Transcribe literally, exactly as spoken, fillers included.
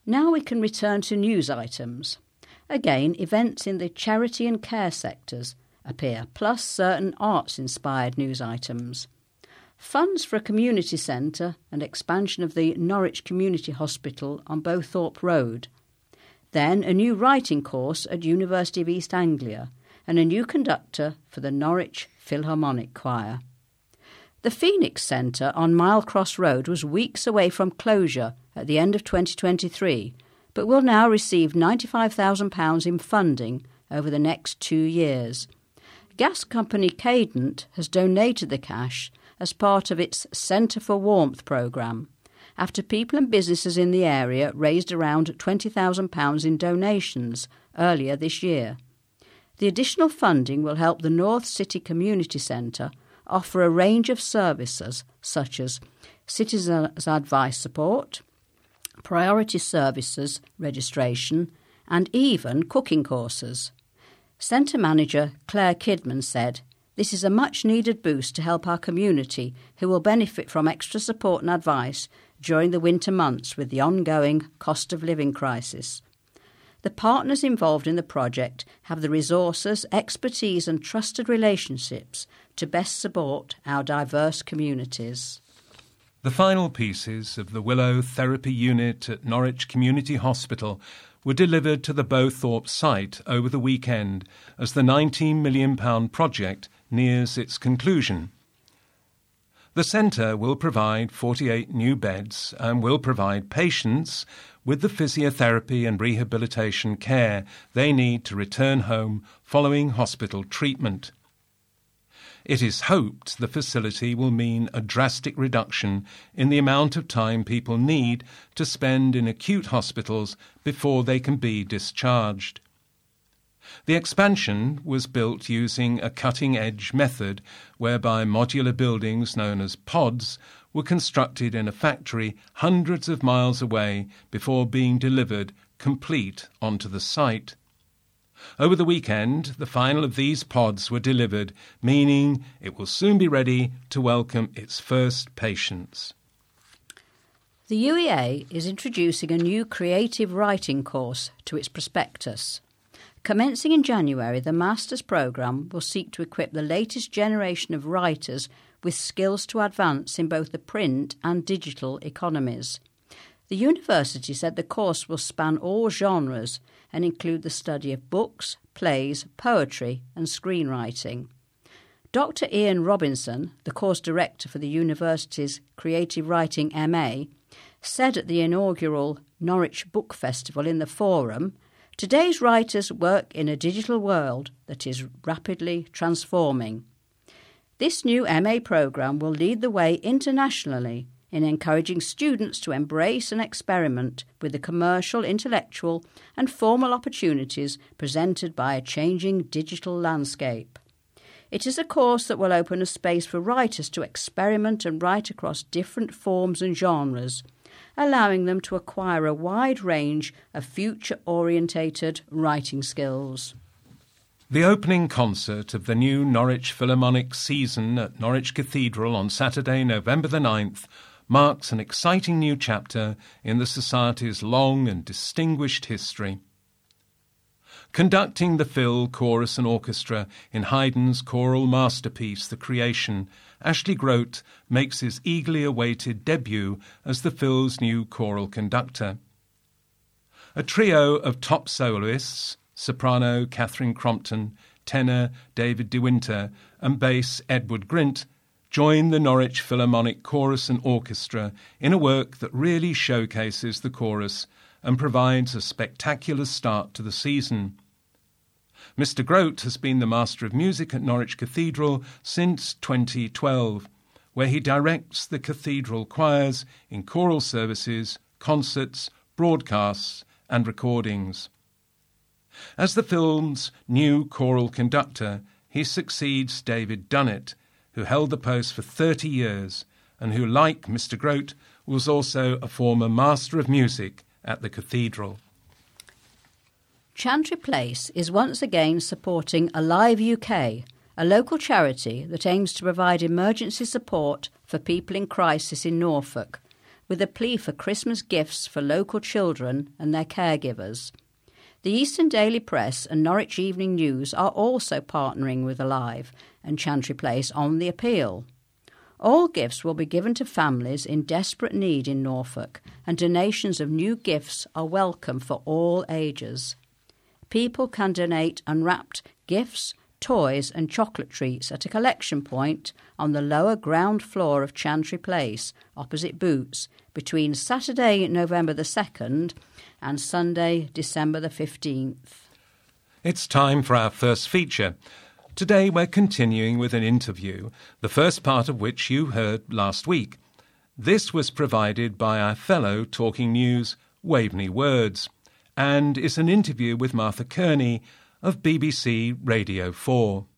Now we can return to news items. Again, events in the charity and care sectors appear, plus certain arts-inspired news items. Funds for a community centre and expansion of the Norwich Community Hospital on Bowthorpe Road. Then a new writing course at University of East Anglia and a new conductor for the Norwich Philharmonic Choir. The Phoenix Centre on Mile Cross Road was weeks away from closure at the end of twenty twenty-three, but will now receive ninety-five thousand pounds in funding over the next two years. Gas company Cadent has donated the cash as part of its Centre for Warmth programme, after people and businesses in the area raised around twenty thousand pounds in donations earlier this year. The additional funding will help the North City Community Centre offer a range of services such as citizens' advice support, priority services registration, and even cooking courses. Centre manager Claire Kidman said, "This is a much-needed boost to help our community, who will benefit from extra support and advice during the winter months with the ongoing cost of living crisis." The partners involved in the project have the resources, expertise and trusted relationships to best support our diverse communities. The final pieces of the Willow Therapy Unit at Norwich Community Hospital were delivered to the Bowthorpe site over the weekend as the nineteen million pounds project nears its conclusion. The centre will provide forty-eight new beds and will provide patients with the physiotherapy and rehabilitation care they need to return home following hospital treatment. It is hoped the facility will mean a drastic reduction in the amount of time people need to spend in acute hospitals before they can be discharged. The expansion was built using a cutting-edge method whereby modular buildings known as pods were constructed in a factory hundreds of miles away before being delivered complete onto the site. Over the weekend, the final of these pods were delivered, meaning it will soon be ready to welcome its first patients. The U E A is introducing a new creative writing course to its prospectus. Commencing in January, the Master's programme will seek to equip the latest generation of writers with skills to advance in both the print and digital economies. The university said the course will span all genres and include the study of books, plays, poetry and screenwriting. Doctor Ian Robinson, the course director for the university's Creative Writing M A, said at the inaugural Norwich Book Festival in the Forum, "Today's writers work in a digital world that is rapidly transforming." This new M A programme will lead the way internationally in encouraging students to embrace and experiment with the commercial, intellectual and formal opportunities presented by a changing digital landscape. It is a course that will open a space for writers to experiment and write across different forms and genres, allowing them to acquire a wide range of future-orientated writing skills. The opening concert of the new Norwich Philharmonic season at Norwich Cathedral on Saturday, November the ninth, marks an exciting new chapter in the Society's long and distinguished history. Conducting the Phil Chorus and Orchestra in Haydn's choral masterpiece, The Creation, Ashley Grote makes his eagerly awaited debut as the Phil's new choral conductor. A trio of top soloists, soprano Catherine Crompton, tenor David De Winter and bass Edward Grint, join the Norwich Philharmonic Chorus and Orchestra in a work that really showcases the chorus and provides a spectacular start to the season. Mister Grote has been the Master of Music at Norwich Cathedral since twenty twelve, where he directs the cathedral choirs in choral services, concerts, broadcasts and recordings. As the film's new choral conductor, he succeeds David Dunnett, who held the post for thirty years and who, like Mister Grote, was also a former Master of Music at the cathedral. Chantry Place is once again supporting Alive U K, a local charity that aims to provide emergency support for people in crisis in Norfolk, with a plea for Christmas gifts for local children and their caregivers. The Eastern Daily Press and Norwich Evening News are also partnering with Alive and Chantry Place on the appeal. All gifts will be given to families in desperate need in Norfolk, and donations of new gifts are welcome for all ages. People can donate unwrapped gifts, toys and chocolate treats at a collection point on the lower ground floor of Chantry Place, opposite Boots, between Saturday, November the second and Sunday, December the fifteenth. It's time for our first feature. Today we're continuing with an interview, the first part of which you heard last week. This was provided by our fellow Talking News, Waveney Words, and is an interview with Martha Kearney of B B C Radio four.